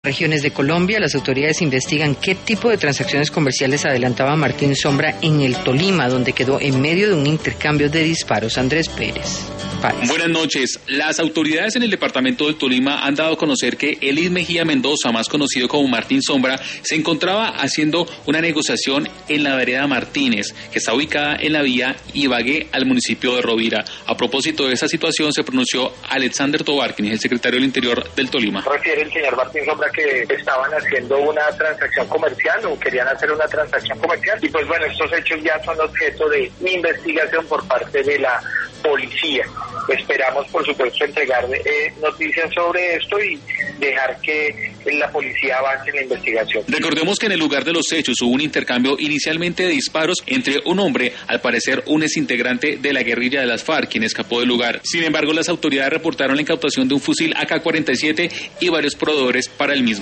Regiones de Colombia, las autoridades investigan qué tipo de transacciones comerciales adelantaba Martín Sombra en el Tolima, donde quedó en medio de un intercambio de disparos. Andrés Pérez. Buenas noches. Las autoridades en el departamento del Tolima han dado a conocer que Elis Mejía Mendoza, más conocido como Martín Sombra, se encontraba haciendo una negociación en la vereda Martínez, que está ubicada en la vía Ibagué al municipio de Rovira. A propósito de esa situación se pronunció Alexander Tobar, quien es el secretario del Interior del Tolima. Refiere el señor Martín Sombra que estaban haciendo una transacción comercial o querían hacer una transacción comercial y pues bueno, estos hechos ya son objeto de investigación por parte de la policía. Esperamos, por supuesto, entregar noticias sobre esto y dejar que la policía avance en la investigación. Recordemos que en el lugar de los hechos hubo un intercambio inicialmente de disparos entre un hombre, al parecer un exintegrante de la guerrilla de las FARC, quien escapó del lugar. Sin embargo, las autoridades reportaron la incautación de un fusil AK-47 y varios proveedores para el mismo.